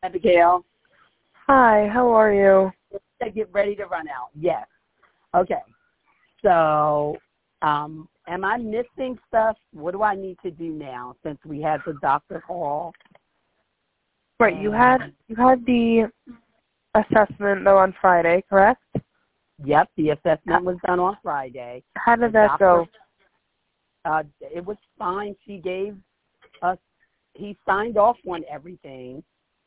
Abigail, Hi, how are you? I get ready to run out. Yes. Okay. So, am I missing stuff? What do I need to do now since we had the doctor call? Right, you had the assessment though on Friday, correct? Yep, the assessment was done on Friday. How did that go? It was fine. He signed off on everything,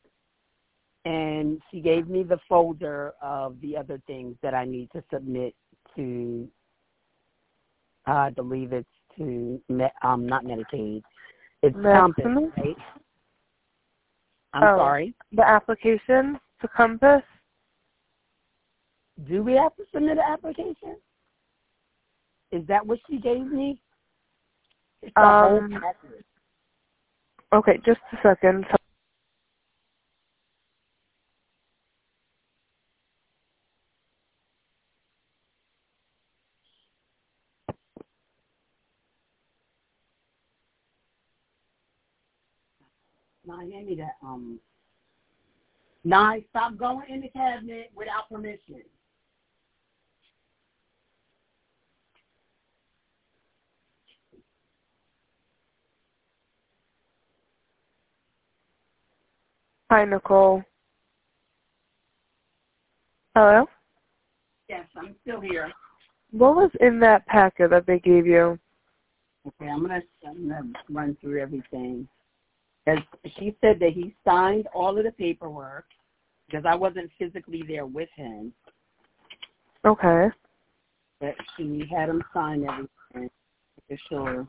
and she gave me the folder of the other things that I need to submit to, I believe it's to, not Medicaid, it's Compass, right? I'm sorry? The application to Compass? Do we have to submit an application? Is that what she gave me? It's the whole package. Okay, just a second. Now, hand me that, Nye, stop going in the cabinet without permission. Hi, Nicole. Hello? Yes, I'm still here. What was in that packet that they gave you? Okay, I'm gonna run through everything. As she said that he signed all of the paperwork because I wasn't physically there with him. Okay. But she had him sign everything for sure.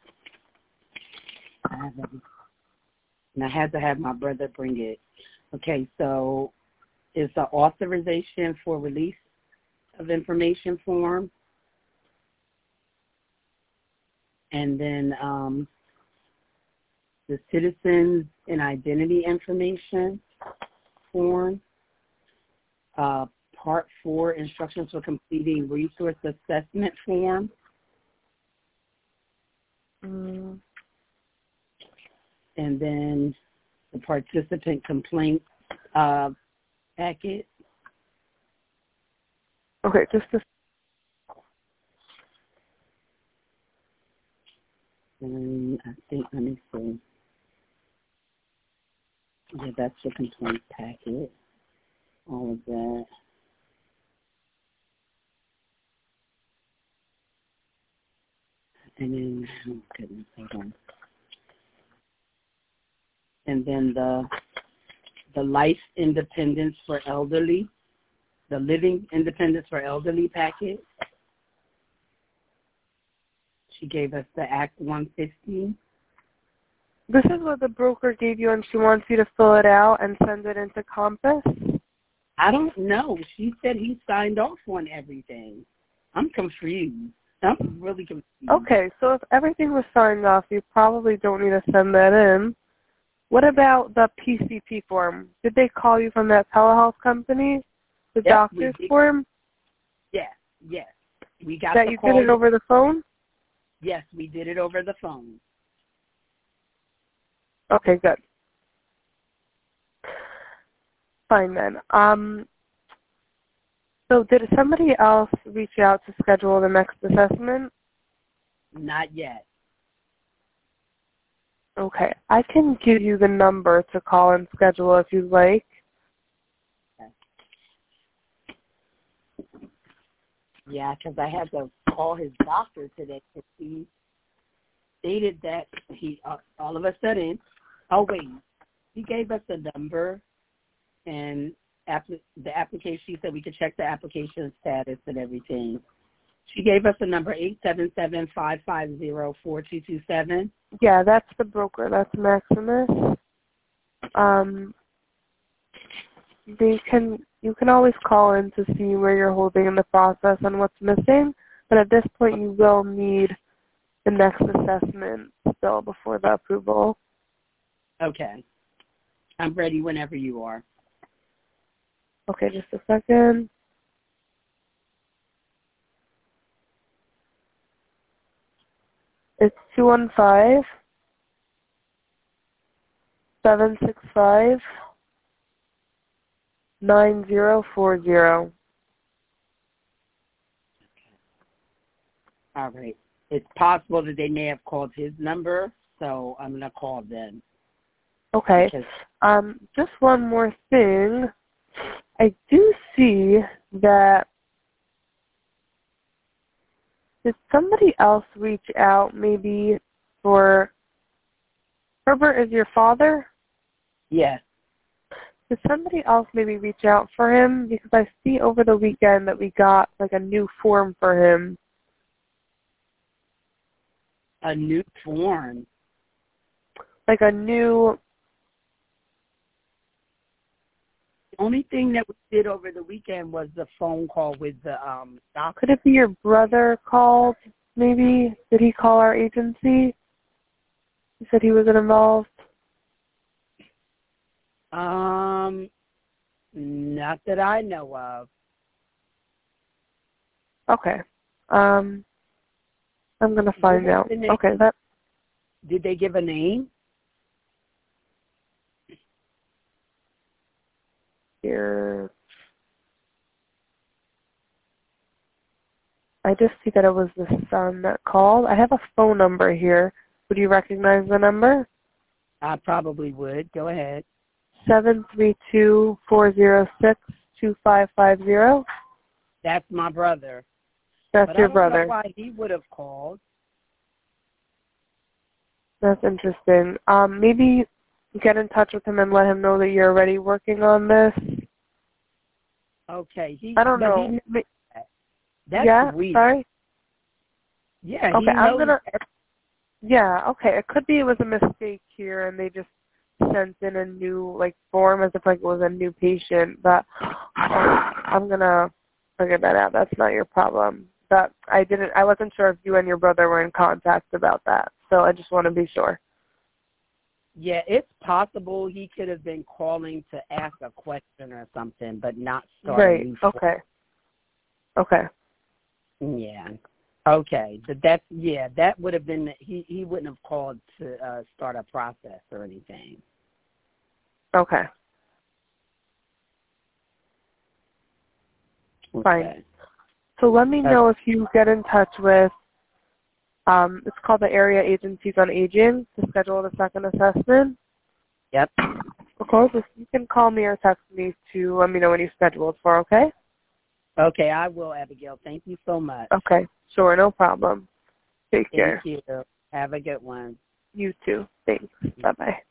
And I had to have my brother bring it. Okay, so it's the authorization for release of information form. And then the citizens and identity information form. Part 4, instructions for completing resource assessment form. And then the participant complaint packet. Okay, just a And I think, let me see. Yeah, that's the complaint packet. All of that. And then, oh goodness, hold on. And then the life independence for elderly, the living independence for elderly packet. She gave us the Act 150. This is what the broker gave you, and she wants you to fill it out and send it into Compass? I don't know. She said he signed off on everything. I'm confused. I'm really confused. Okay, so if everything was signed off, you probably don't need to send that in. What about the PCP form? Did they call you from that telehealth company? The doctor's form? Yes. We got that the you call. did it over the phone? Yes, we did it over the phone. Okay, good. Fine then. So did somebody else reach out to schedule the next assessment? Not yet. Okay. I can give you the number to call and schedule if you'd like. Okay. Yeah, because I had to call his doctor today because he stated that he, all of a sudden, he gave us a number and the application, she said we could check the application status and everything. She gave us a number, 877-550-4227. Yeah, that's the broker. That's Maximus. You can always call in to see where you're holding in the process and what's missing, but at this point you will need the next assessment still before the approval. Okay. I'm ready whenever you are. Okay, just a second. It's 215-765 9040. All right. It's possible that they may have called his number, so I'm going to call them. Okay. Just one more thing. I do see that, did somebody else reach out maybe for, Herbert is your father? Yes. Did somebody else maybe reach out for him? Because I see over the weekend that we got like a new form for him. A new form? Like a new... The only thing that we did over the weekend was the phone call with the doctor. Could it be your brother called, maybe? Did he call our agency? He said he wasn't involved. Not that I know of. Okay. I'm gonna find out. Okay, that. Did they give a name? Here. I just see that it was the son that called. I have a phone number here. Would you recognize the number? I probably would. Go ahead. 732-406-2550. That's my brother. That's your brother. I don't know why he would have called. That's interesting. Maybe get in touch with him and let him know that you're already working on this. Okay. I don't know. That's weird. Sorry? Yeah, okay, I'm going to... Yeah, okay. It could be it was a mistake here and they just sent in a new form as if it was a new patient, but I'm going to figure that out. That's not your problem. But I wasn't sure if you and your brother were in contact about that, so I just want to be sure. Yeah, it's possible he could have been calling to ask a question or something, but not starting. Right. Okay. Yeah. Okay. But that would have been he wouldn't have called to start a process or anything. Okay. Fine. So let me know if you get in touch with it's called the Area Agencies on Aging to schedule the second assessment. Yep. Of course, you can call me or text me to let me know when you schedule it for, okay? Okay, I will, Abigail. Thank you so much. Okay, sure, no problem. Take care. Thank you. Have a good one. You too. Thanks. Bye-bye.